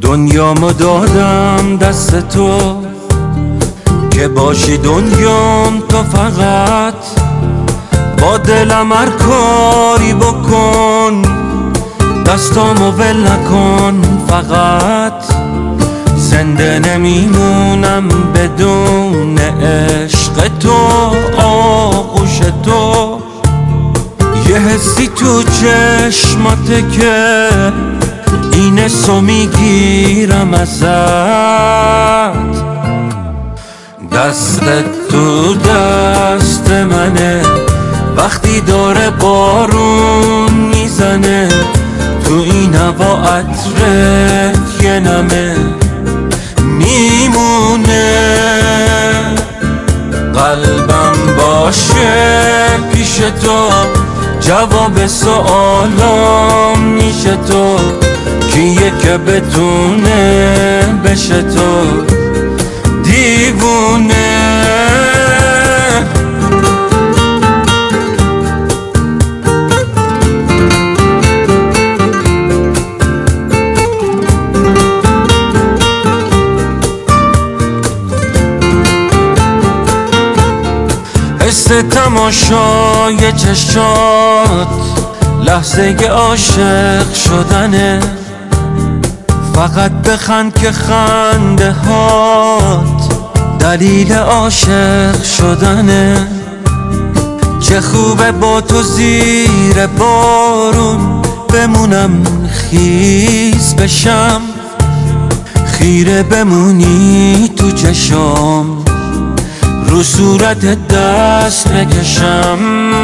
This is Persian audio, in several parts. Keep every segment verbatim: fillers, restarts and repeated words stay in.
دنیامو دادم دست تو که باشی دنیام تو، فقط با دلم هر کاری بکن، دستامو ول نکن. فقط زنده نمیمونم بدون عشق تو، آغوش تو. یه حسی تو چشماته که این حسو میگیرم ازت، دستت تو دست منه وقتی داره بارون میزنه، تو این هوا عطرت یه نمه میمونه. قلبم باشه پیش تو، جواب سوالام میشه تو، کیه که بتونه بشه تو دیوونه. حس تماشای چشات لحظه عاشق شدنه، فقط بخند که خنده هات دلیل عاشق شدنه. چه خوبه با تو زیر بارون بمونم، خیس بشم، خیره بمونی تو چشام، رو صورت دست بکشم.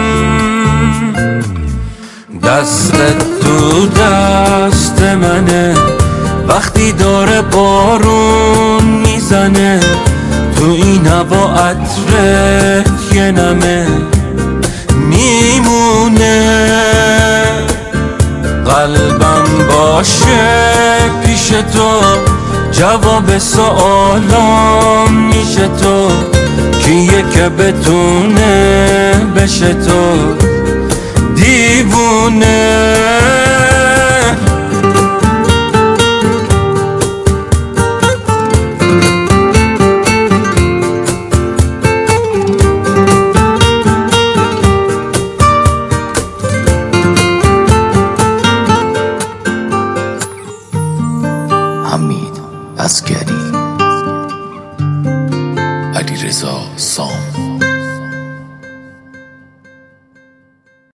دستت تو دست منه وقتی داره بارون میزنه، تو این هوا عطرت یه نمه میمونه. قلبم باشه پیش تو، جواب سوالام میشه تو، کیه که بتونه بشه تو دیوونه. حمید عسگری، علیرضا سام.